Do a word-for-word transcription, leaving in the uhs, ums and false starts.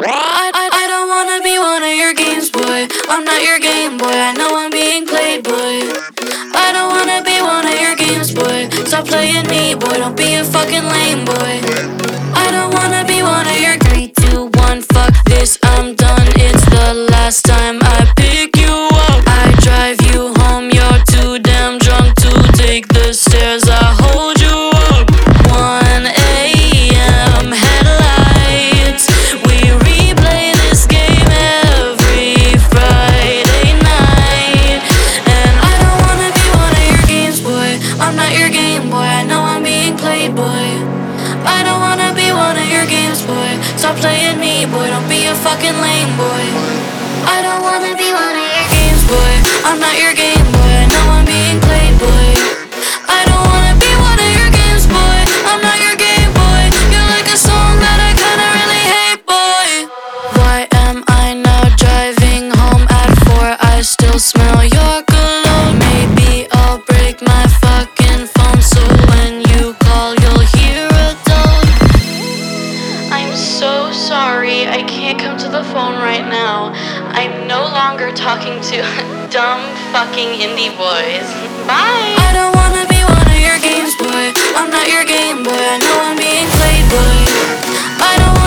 I, I, I don't wanna be one of your games, boy. I'm not your game, boy. I know I'm being played, boy. I don't wanna be one of your games, boy. Stop playing me, boy. Don't be a fucking lame, boy. I don't wanna be one of your three, two, one, fuck this, I'm done. It's the last time I pick you up. I drive you home, you're too damn drunk to take the stairs. I hold you up. one a.m. headlights. We replay this game every Friday night. And I don't wanna be one of your games, boy. I'm not your game, boy. I know I'm being played, boy. I don't wanna be one of your games, boy. Stop playing me, boy. Don't be a fucking lame, boy. I don't wanna be one of your games, boy. I'm not your game, boy. I know I'm being played, boy. I don't wanna be one of your games, boy. I'm not your game, boy. You're like a song that I kinda really hate, boy. Why am I now driving home at four? I still smell your cologne. Maybe I'll break my fucking phone, so when you call you'll hear a tone. I'm so sorry, I can't come to the phone right now. I'm no longer talking to dumb fucking indie boys. Bye! I don't wanna be one of your games, boy. I'm not your game, boy. I know I'm being played, boy. I don't